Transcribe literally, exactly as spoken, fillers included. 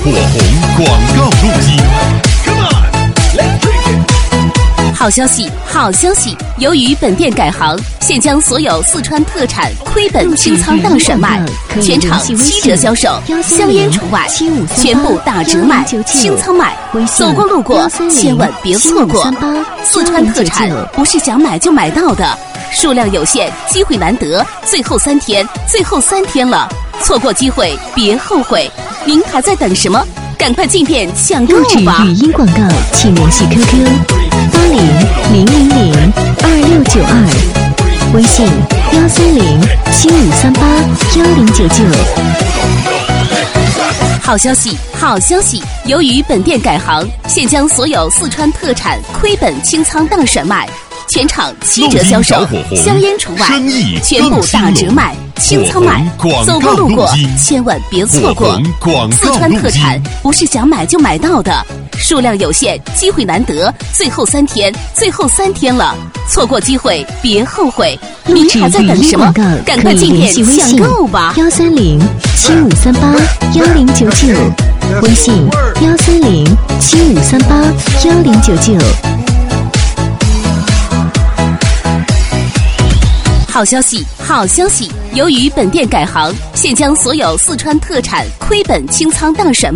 火红广告路径。 好消息，好消息！由于本店改行，现将所有四川特产亏本清仓档甩卖，全场七折销售，香烟除外，全部打折卖，清仓卖。走过路过，千万别错过！四川特产不是想买就买到的，数量有限，机会难得，最后三天，最后三天了，错过机会别后悔。您还在等什么？赶快进店抢购吧！ 语音广告，请联系 Q Q 八零零零零二六九二，微信幺三零七五三八幺零九九。 好消息，好消息！由于本店改行，现将所有四川特产亏本清仓档甩卖，全场七折销售，香烟除外，全部打折卖，清仓卖。走过路过，千万别错过！四川特产不是想买就买到的，数量有限，机会难得，最后三天，最后三天了，错过机会别后悔。您还在等什么？赶快进店抢购吧！ 幺三零七五三八幺零九九，微信幺三零七五三八幺零九九。 好消息，好消息！由于本店改行，现将所有四川特产亏本清仓档甩卖。